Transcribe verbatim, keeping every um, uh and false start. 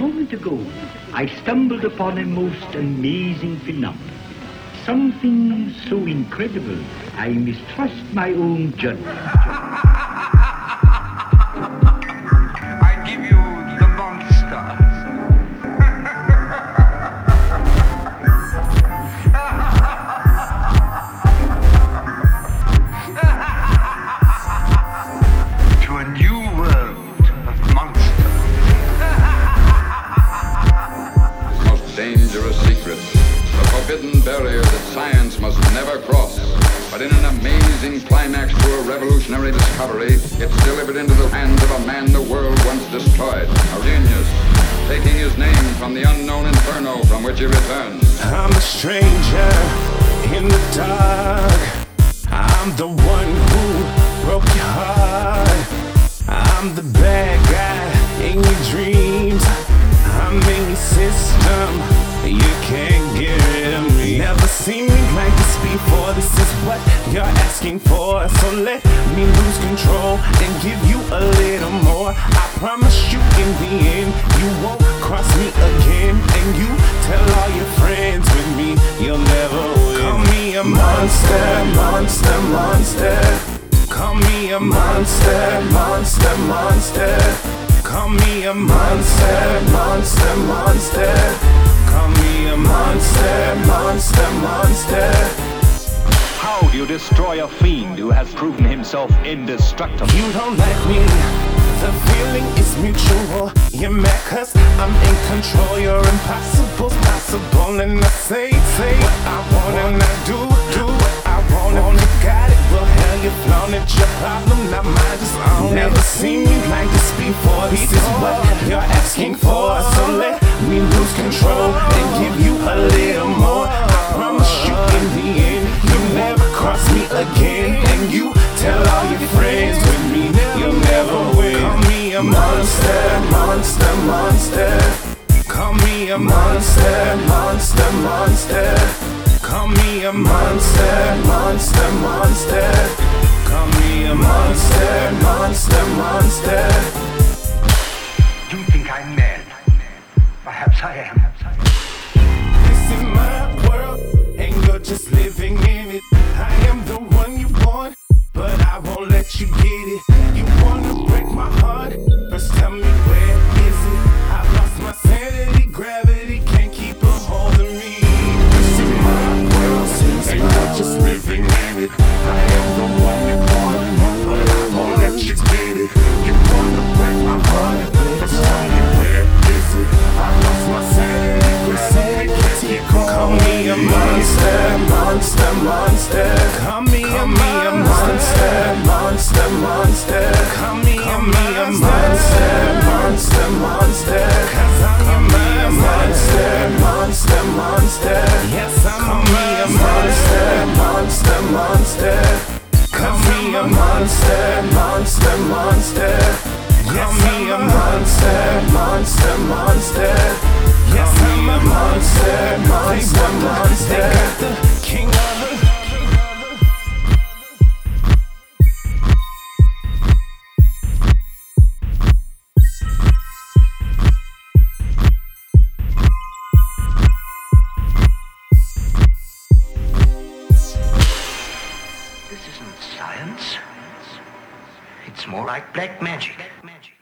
moment ago, I stumbled upon a most amazing phenomenon. Something so incredible, I mistrust my own judgment. I give you the monster. To a new world of monsters. Most dangerous secret, the forbidden barrier that science must never cross. But in an amazing climax to a revolutionary discovery, it's delivered into the hands of a man the world once destroyed, a genius, taking his name from the unknown inferno from which he returns. I'm a stranger in the dark. I'm the one who broke your heart. I'm the bad guy in your dreams. I'm in your system, you can't get rid of me. Never seen me like this before, this is what you're asking for. So let me lose control and give you a little more. I promise you in the end, you won't cross me again. And you tell all your friends with me, you'll never win. Call me a monster, monster, monster. Call me a monster, monster, monster. Call me a monster, monster, monster. Call me a monster, monster, monster. How do you destroy a fiend who has proven himself indestructible? You don't like me, the feeling is mutual. You're mad cause I'm in control. You're impossible, possible. And I say, say what I want and I do, do what I want. If you got it, well hell you flown it. Your problem, not mine, just own it. Never seen me like this before. This is what you're asking for. So let me lose control and give you a little more. I promise you in the end, you'll never cross me again. And you tell all your friends with me, you'll never win. Call me a monster, monster, monster. Call me a monster, monster, monster. Call me a monster, monster, monster. Call me a monster, monster, monster. You think I'm mad? Perhaps I am. This is my world, and you're just living in it. I am the one you want, but I won't let you get it. You wanna break my heart? First tell me where is it? I lost my sanity, gravity can't keep a hold of me. This is my world, and you're just living in it. I am the one you want, but I won't let you get it. You wanna break my heart? First tell me where is it? I lost my sanity, gravity can't keep a hold of me. Call me a monster, monster, monster. Call me a monster, monster, monster. Call me a monster, monster, monster. Cause I'm a monster, monster, monster. Yes, I'm a monster, monster, monster. Call me a monster, monster, monster. Call me a monster, monster, monster. Yes, I'm a monster, monster, monster. They got the king of the This isn't science. It's more like black magic. Black magic.